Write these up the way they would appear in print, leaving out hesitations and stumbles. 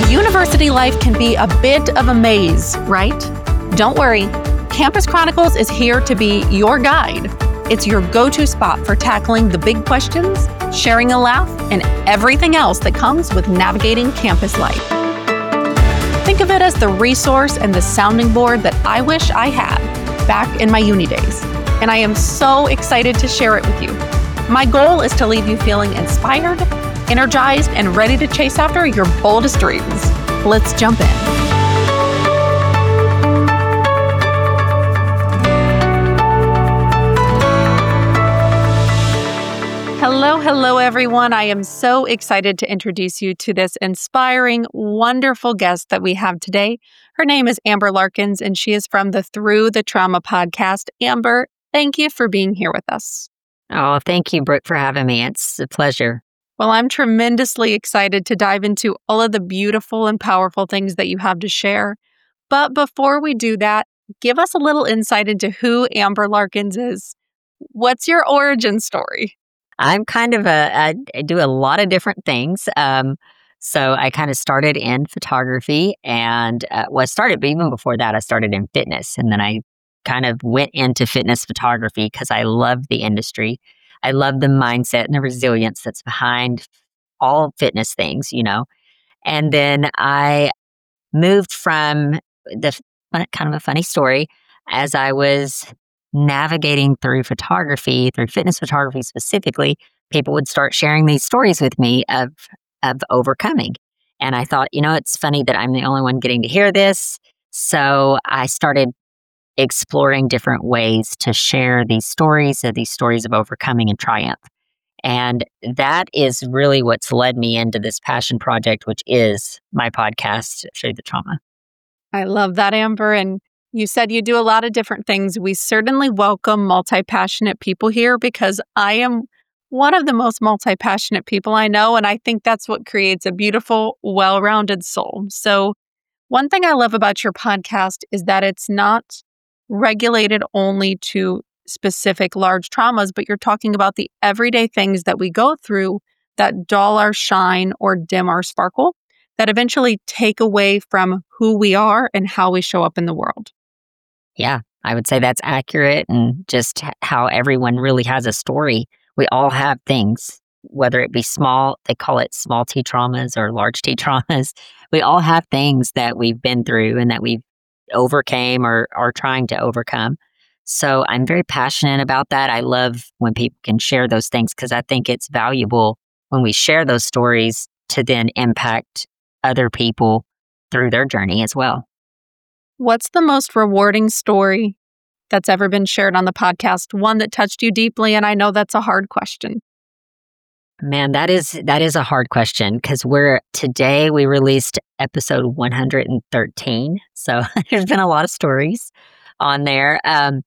University life can be a bit of a maze, right? Don't worry, Campus Chronicles is here to be your guide. It's your go-to spot for tackling the big questions, sharing a laugh, and everything else that comes with navigating campus life. Think of it as the resource and the sounding board that I wish I had back in my uni days. And I am so excited to share it with you. My goal is to leave you feeling inspired, energized, and ready to chase after your boldest dreams. Let's jump in. Hello, everyone. I am so excited to introduce you to this inspiring, wonderful guest that we have today. Her name is Amber Larkins, and she is from the Through the Trauma podcast. Amber, thank you for being here with us. Oh, thank you, Brooke, for having me. It's a pleasure. Well, I'm tremendously excited to dive into all of the beautiful and powerful things that you have to share. But before we do that, give us a little insight into who Amber Larkins is. What's your origin story? I'm kind of I do a lot of different things. So I kind of started in photography and, I started, but even before that, I started in fitness. And then I kind of went into fitness photography because I love the industry. I love the mindset and the resilience that's behind all fitness things, And then I moved from kind of a funny story as I was navigating through photography, through fitness photography specifically. People would start sharing these stories with me of overcoming. And I thought, it's funny that I'm the only one getting to hear this. So I started exploring different ways to share these stories of overcoming and triumph. And that is really what's led me into this passion project, which is my podcast, Through the Trauma. I love that, Amber. And you said you do a lot of different things. We certainly welcome multi-passionate people here because I am one of the most multi-passionate people I know. And I think that's what creates a beautiful, well-rounded soul. So one thing I love about your podcast is that it's not regulated only to specific large traumas, but you're talking about the everyday things that we go through that dull our shine or dim our sparkle, that eventually take away from who we are and how we show up in the world. Yeah, I would say that's accurate, and just how everyone really has a story. We all have things, whether it be small, they call it small T traumas or large T traumas. We all have things that we've been through and that we've overcame or are trying to overcome. So I'm very passionate about that. I love when people can share those things because I think it's valuable when we share those stories to then impact other people through their journey as well. What's the most rewarding story that's ever been shared on the podcast? One that touched you deeply, and I know that's a hard question. Man, that is a hard question because today we released episode 113. So there's been a lot of stories on there.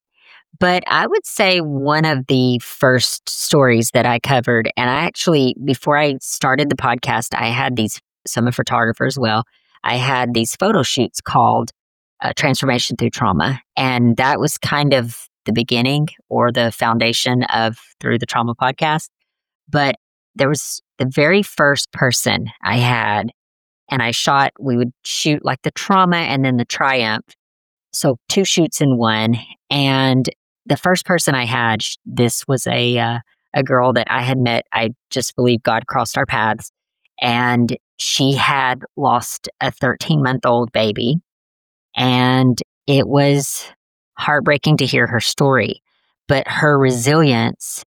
But I would say one of the first stories that I covered, and I actually, before I started the podcast, I had I'm a photographer as well. I had these photo shoots called Transformation Through Trauma. And that was kind of the beginning or the foundation of Through the Trauma podcast. But there was the very first person I had, and we would shoot like the trauma and then the triumph. So 2 shoots in one. And the first person I had, this was a girl that I had met. I just believe God crossed our paths. And she had lost a 13-month-old baby. And it was heartbreaking to hear her story. But her resilience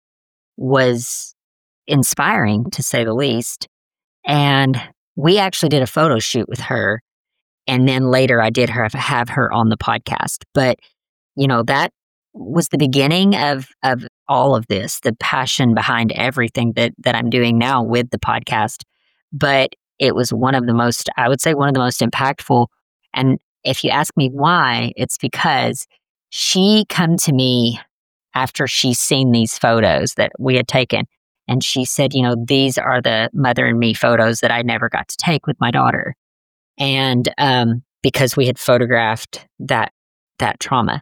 was inspiring, to say the least. And we actually did a photo shoot with her. And then later I did have her on the podcast. But, that was the beginning of all of this, the passion behind everything that I'm doing now with the podcast. But it was one of the most impactful. And if you ask me why, it's because she come to me after she's seen these photos that we had taken. And she said, these are the mother and me photos that I never got to take with my daughter. And because we had photographed that trauma.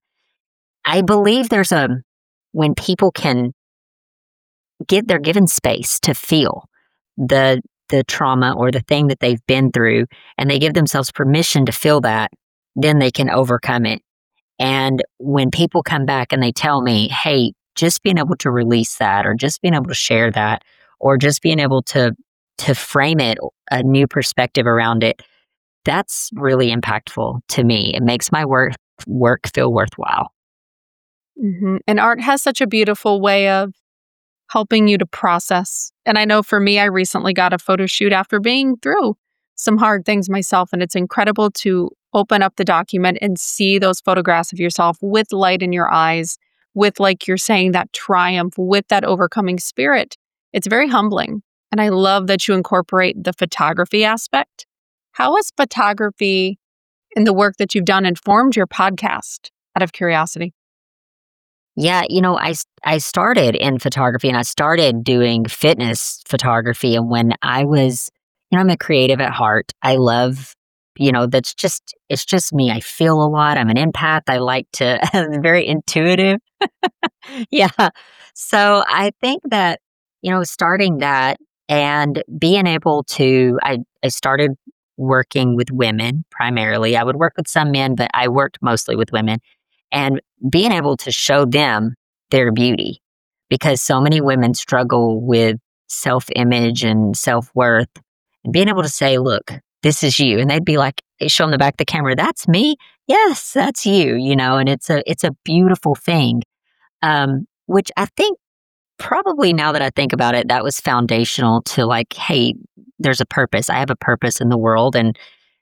I believe when people they're given space to feel the the trauma or the thing that they've been through, and they give themselves permission to feel that, then they can overcome it. And when people come back and they tell me, hey, just being able to release that, or just being able to share that, or just being able to frame it, a new perspective around it, that's really impactful to me. It makes my work feel worthwhile. And art has such a beautiful way of helping you to process. And I know for me, I recently got a photo shoot after being through some hard things myself. And it's incredible to open up the document and see those photographs of yourself with light in your eyes, with, like you're saying, that triumph, with that overcoming spirit. It's very humbling. And I love that you incorporate the photography aspect. How has photography and the work that you've done informed your podcast, out of curiosity? Yeah, I started in photography, and I started doing fitness photography. And when I was, I'm a creative at heart. I love, it's just me. I feel a lot. I'm an empath. I like to, I'm very intuitive. Yeah. So I think that, starting that and being able to, I started working with women primarily. I would work with some men, but I worked mostly with women, and being able to show them their beauty, because so many women struggle with self image and self worth, and being able to say, look, this is you. And they'd be like, they show them the back of the camera, that's me. Yes, that's you, and it's a beautiful thing. Which I think probably, now that I think about it, that was foundational to, like, hey, there's a purpose. I have a purpose in the world. And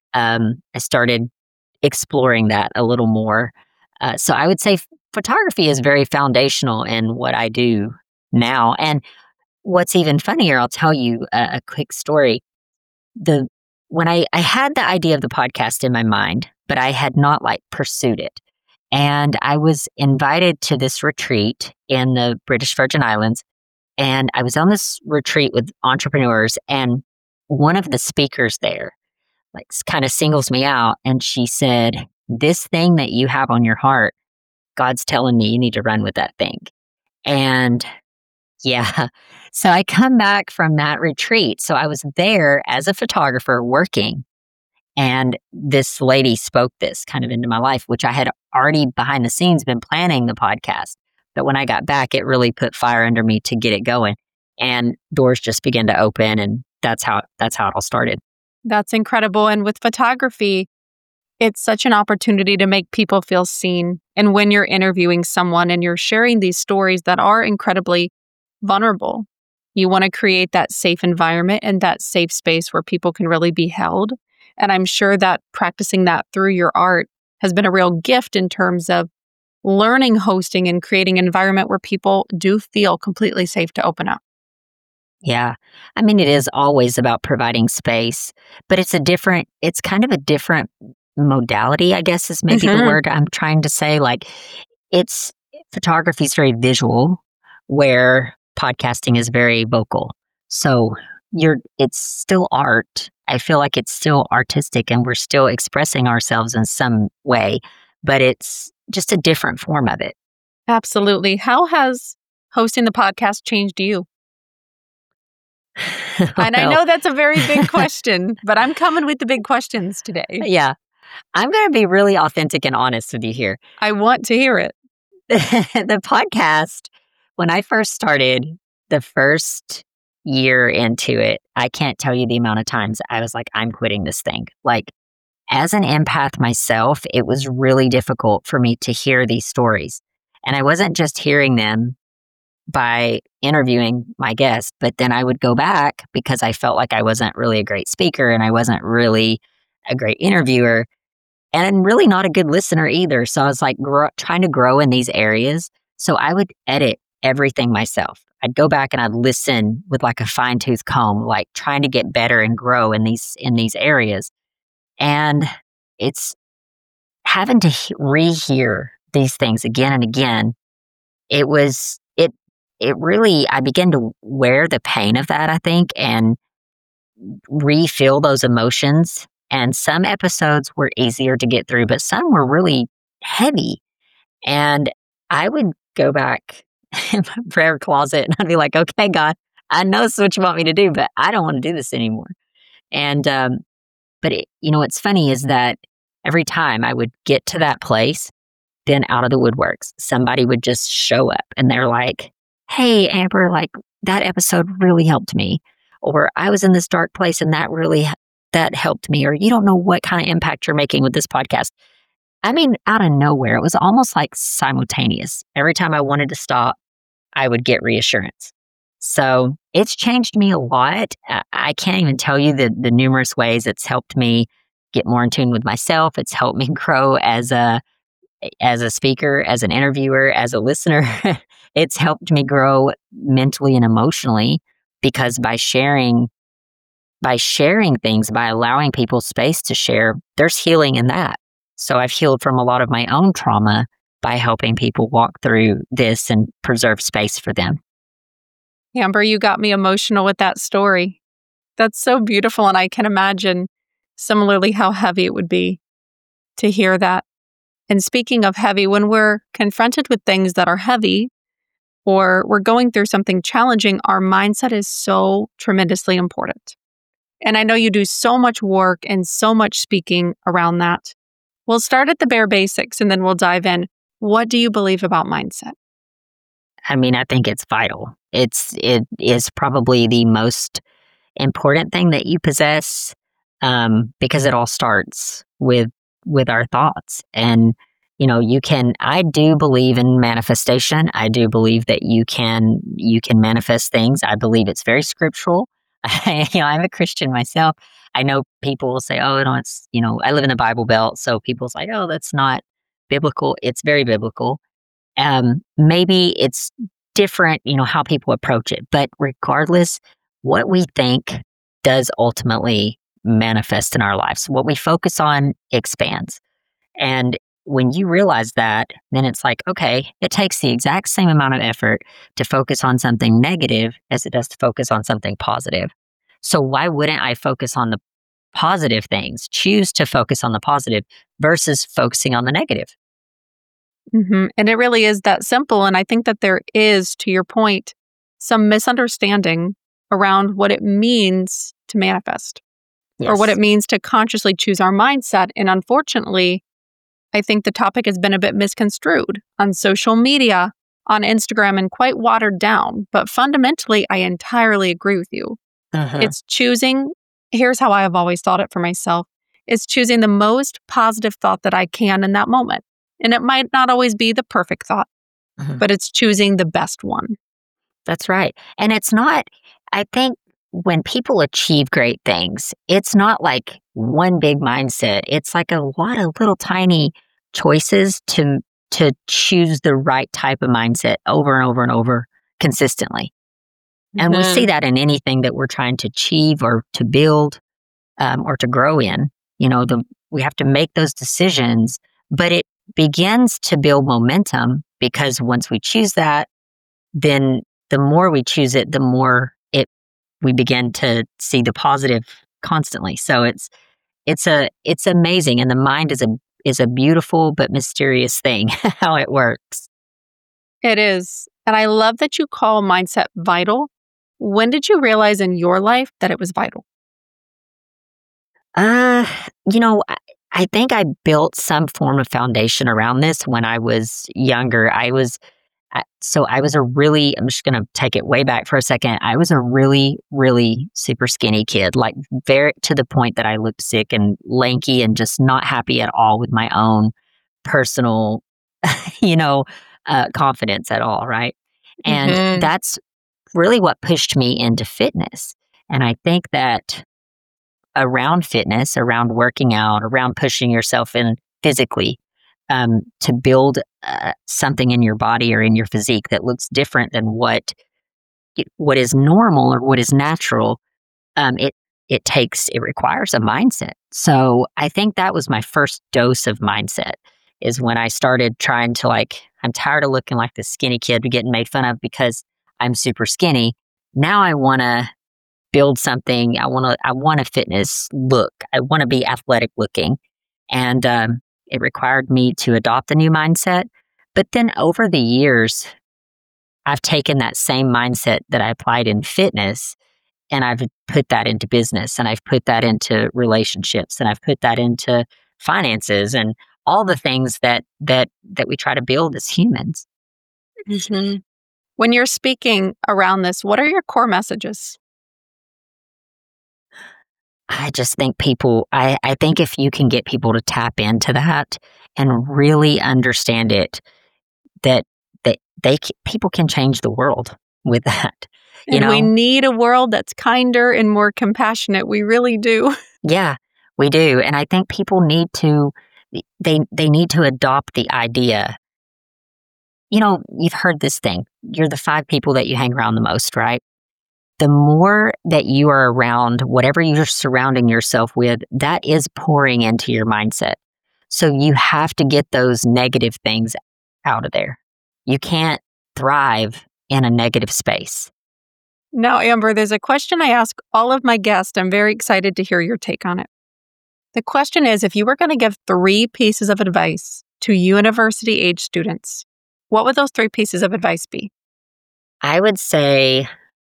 I started exploring that a little more. So I would say photography is very foundational in what I do now. And what's even funnier, I'll tell you a quick story. The When I had the idea of the podcast in my mind, but I had not, like, pursued it. And I was invited to this retreat in the British Virgin Islands. And I was on this retreat with entrepreneurs, and one of the speakers there, like, kind of singles me out. And she said, this thing that you have on your heart, God's telling me you need to run with that thing. And yeah, so I come back from that retreat. So I was there as a photographer working, and this lady spoke this kind of into my life, which I had already behind the scenes been planning the podcast. But when I got back, it really put fire under me to get it going, and doors just began to open. And that's how it all started. That's incredible. And with photography, it's such an opportunity to make people feel seen. And when you're interviewing someone and you're sharing these stories that are incredibly vulnerable, you want to create that safe environment and that safe space where people can really be held. And I'm sure that practicing that through your art has been a real gift in terms of learning hosting and creating an environment where people do feel completely safe to open up. Yeah. I mean, it is always about providing space, but it's kind of a different modality, I guess, is maybe the word I'm trying to say. Like, it's photography is very visual, where podcasting is very vocal. So it's still art. I feel like it's still artistic, and we're still expressing ourselves in some way, but it's just a different form of it. Absolutely. How has hosting the podcast changed you? And I know that's a very big question, but I'm coming with the big questions today. Yeah. I'm going to be really authentic and honest with you here. I want to hear it. The podcast, when I first started, the first year into it, I can't tell you the amount of times I was like, I'm quitting this thing. Like, as an empath myself, it was really difficult for me to hear these stories. And I wasn't just hearing them by interviewing my guests, but then I would go back because I felt like I wasn't really a great speaker, and I wasn't really a great interviewer, and I'm really not a good listener either. So I was like trying to grow in these areas. So I would edit everything myself. I'd go back and I'd listen with, like, a fine tooth comb, like trying to get better and grow in these areas. And it's having to rehear these things again and again. It really, I began to wear the pain of that, I think, and re-feel those emotions. And some episodes were easier to get through, but some were really heavy. And I would go back in my prayer closet and I'd be like, okay, God, I know this is what you want me to do, but I don't want to do this anymore. And, but what's funny is that every time I would get to that place, then out of the woodworks, somebody would just show up and they're like, "Hey, Amber, like that episode really helped me." Or I was in this dark place and that helped me. Or you don't know what kind of impact you're making with this podcast. I mean, out of nowhere, it was almost like simultaneous. Every time I wanted to stop, I would get reassurance. So it's changed me a lot. I can't even tell you the numerous ways it's helped me get more in tune with myself. It's helped me grow as a speaker, as an interviewer, as a listener. It's helped me grow mentally and emotionally because by sharing things, by allowing people space to share, there's healing in that. So I've healed from a lot of my own trauma by helping people walk through this and preserve space for them. Amber, you got me emotional with that story. That's so beautiful. And I can imagine similarly how heavy it would be to hear that. And speaking of heavy, when we're confronted with things that are heavy or we're going through something challenging, our mindset is so tremendously important. And I know you do so much work and so much speaking around that. We'll start at the bare basics and then we'll dive in. What do you believe about mindset? I mean, I think it's vital. It is probably the most important thing that you possess, because it all starts with our thoughts. And I do believe in manifestation. I do believe that you can manifest things. I believe it's very scriptural. I'm a Christian myself. I know people will say, "Oh, no, it's I live in the Bible Belt," so people's like, "Oh, that's not biblical." It's very biblical. Maybe it's different, how people approach it. But regardless, what we think does ultimately manifest in our lives. What we focus on expands. And when you realize that, then it's like, okay, it takes the exact same amount of effort to focus on something negative as it does to focus on something positive. So why wouldn't I focus on the positive things, choose to focus on the positive versus focusing on the negative? And it really is that simple. And I think that there is, to your point, some misunderstanding around what it means to manifest or what Yes. it means to consciously choose our mindset. And unfortunately, I think the topic has been a bit misconstrued on social media, on Instagram, and quite watered down. But fundamentally, I entirely agree with you. Uh-huh. It's choosing, here's how I have always thought it for myself, it's choosing the most positive thought that I can in that moment. And it might not always be the perfect thought, Mhm. but it's choosing the best one. That's right. And it's not, I think when people achieve great things, it's not like one big mindset. It's like a lot of little tiny choices to choose the right type of mindset over and over and over consistently. And we see Mhm. that in anything that we're trying to achieve or to build, or to grow in. We have to make those decisions, but it begins to build momentum because once we choose that, then the more we choose it, the more we begin to see the positive constantly. So it's amazing, and the mind is a beautiful but mysterious thing how it works. It is. And I love that you call mindset vital. When did you realize in your life that it was vital? Uh, I think I built some form of foundation around this when I was younger. I was a really, I'm just going to take it way back for a second. I was a really, really super skinny kid, like very to the point that I looked sick and lanky and just not happy at all with my own personal, you know, confidence at all. Right. And Hmm. that's really what pushed me into fitness. And I think that around fitness, around working out, around pushing yourself in physically, to build something in your body or in your physique that looks different than what is normal or what is natural. It requires a mindset. So I think that was my first dose of mindset. Is when I started trying to I'm tired of looking like this skinny kid getting made fun of because I'm super skinny. Now I want to build something. I want a fitness look. I want to be athletic looking. And it required me to adopt a new mindset. But then over the years, I've taken that same mindset that I applied in fitness and I've put that into business and I've put that into relationships and I've put that into finances and all the things that we try to build as humans. Mhm. When you're speaking around this, what are your core messages? I just think I think if you can get people to tap into that and really understand it, that people can change the world with that, you And we know? need a world that's kinder and more compassionate. We really do. Yeah, we do, and I think people need to they need to adopt the idea. You've heard this thing, you're the 5 people that you hang around the most, right? The more that you are around whatever you're surrounding yourself with, that is pouring into your mindset. So you have to get those negative things out of there. You can't thrive in a negative space. Now, Amber, there's a question I ask all of my guests. I'm very excited to hear your take on it. The question is, if you were going to give 3 pieces of advice to university age students, what would those 3 pieces of advice be? I would say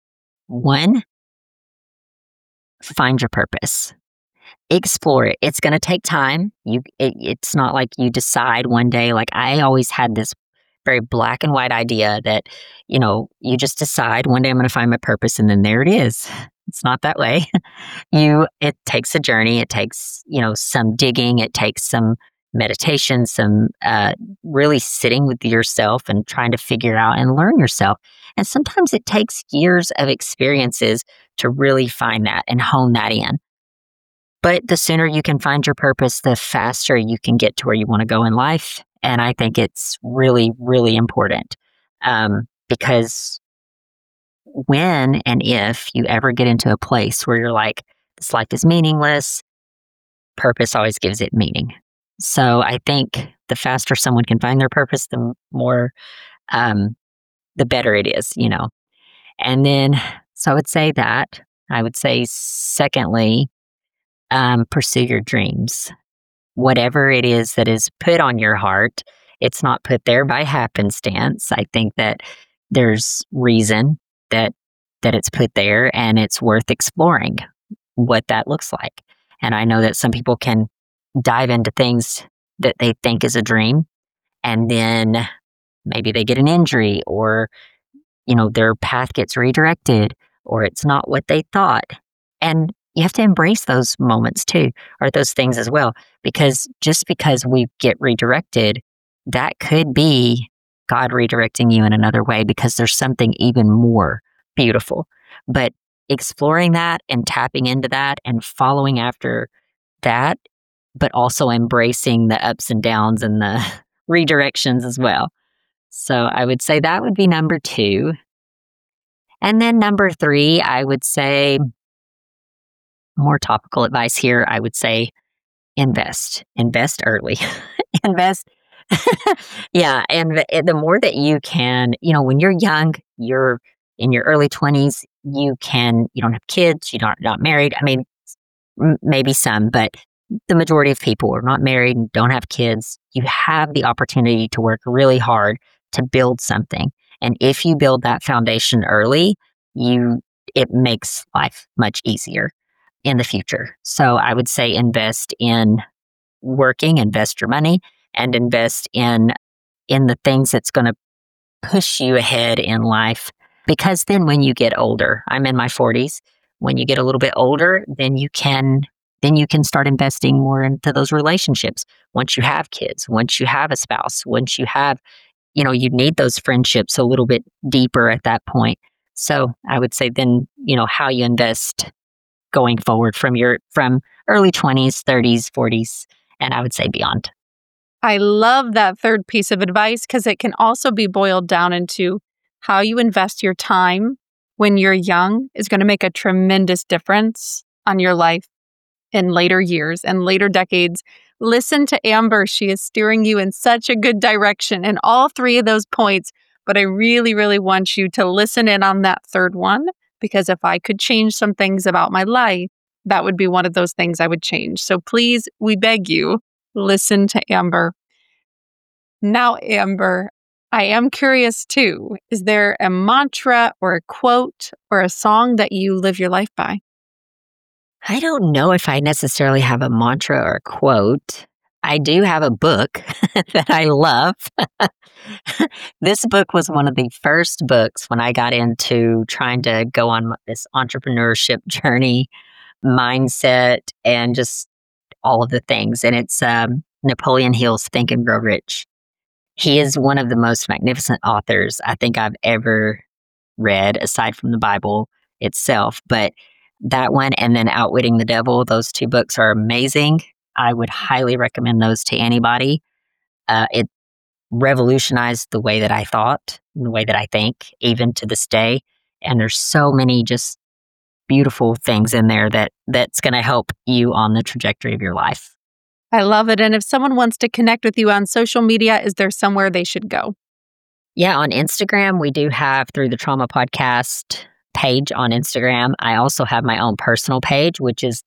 1, find your purpose. Explore it. It's going to take time. It's not like you decide one day. Like I always had this very black and white idea that, you just decide one day I'm going to find my purpose and then there it is. It's not that way. It takes a journey. It takes, some digging. It takes some meditation, some really sitting with yourself and trying to figure out and learn yourself. And sometimes it takes years of experiences to really find that and hone that in. But the sooner you can find your purpose, the faster you can get to where you want to go in life. And I think it's really, really important because when and if you ever get into a place where you're like, this life is meaningless, purpose always gives it meaning. So I think the faster someone can find their purpose, the more, um, the better it is. And then, so I would say that. I would say, secondly, pursue your dreams. Whatever it is that is put on your heart, it's not put there by happenstance. I think that there's reason that it's put there and it's worth exploring what that looks like. And I know that some people can dive into things that they think is a dream and then maybe they get an injury or their path gets redirected or it's not what they thought. And you have to embrace those moments too, or those things as well, because just because we get redirected, that could be God redirecting you in another way because there's something even more beautiful. But exploring that and tapping into that and following after that, but also embracing the ups and downs and the redirections as well. So I would say that would be number 2. And then number 3, I would say more topical advice here. I would say invest early, invest. Yeah. And the more that you can, when you're young, you're in your early 20s, you don't have kids, not married. I mean, maybe some, but the majority of people are not married and don't have kids. You have the opportunity to work really hard to build something. And if you build that foundation early, it makes life much easier in the future. So I would say invest in working, invest your money and invest in the things that's going to push you ahead in life. Because then when you get older, I'm in my 40s, when you get a little bit older, then you can start investing more into those relationships. Once you have kids, once you have a spouse, once you have, you need those friendships a little bit deeper at that point. So I would say then, how you invest going forward from early 20s, 30s, 40s, and I would say beyond. I love that third piece of advice because it can also be boiled down into how you invest your time when you're young is going to make a tremendous difference on your life in later years and later decades. Listen to Amber. She is steering you in such a good direction in all 3 of those points. But I really, really want you to listen in on that third one, because if I could change some things about my life, that would be one of those things I would change. So please, we beg you, listen to Amber. Now, Amber, I am curious too. Is there a mantra or a quote or a song that you live your life by? I don't know if I necessarily have a mantra or a quote. I do have a book that I love. This book was one of the first books when I got into trying to go on this entrepreneurship journey, mindset, and just all of the things. And it's Napoleon Hill's Think and Grow Rich. He is one of the most magnificent authors I think I've ever read, aside from the Bible itself. But that one and then Outwitting the Devil, those two books are amazing. I would highly recommend those to anybody. It revolutionized the way that I thought, the way that I think, even to this day. And there's so many just beautiful things in there that's going to help you on the trajectory of your life. I love it. And if someone wants to connect with you on social media, is there somewhere they should go? Yeah, on Instagram, we do have Through the Trauma Podcast page on Instagram. I also have my own personal page, which is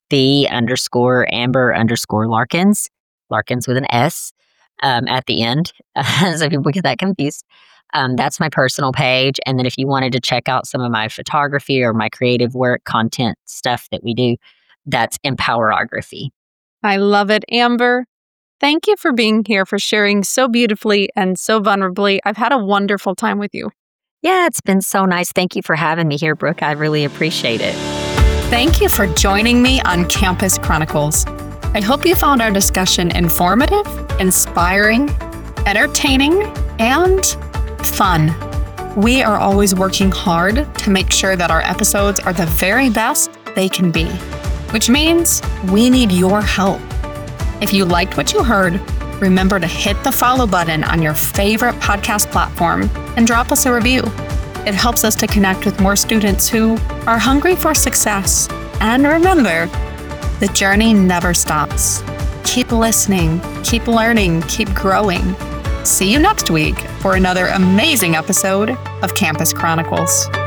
_Amber_Larkins, Larkins with an S at the end. So people get that confused. That's my personal page. And then if you wanted to check out some of my photography or my creative work, content stuff that we do, that's Empowerography. I love it. Amber, thank you for being here, for sharing so beautifully and so vulnerably. I've had a wonderful time with you. Yeah, it's been so nice. Thank you for having me here, Brooke. I really appreciate it. Thank you for joining me on Campus Chronicles. I hope you found our discussion informative, inspiring, entertaining, and fun. We are always working hard to make sure that our episodes are the very best they can be, which means we need your help. If you liked what you heard, remember to hit the follow button on your favorite podcast platform and drop us a review. It helps us to connect with more students who are hungry for success. And remember, the journey never stops. Keep listening, keep learning, keep growing. See you next week for another amazing episode of Campus Chronicles.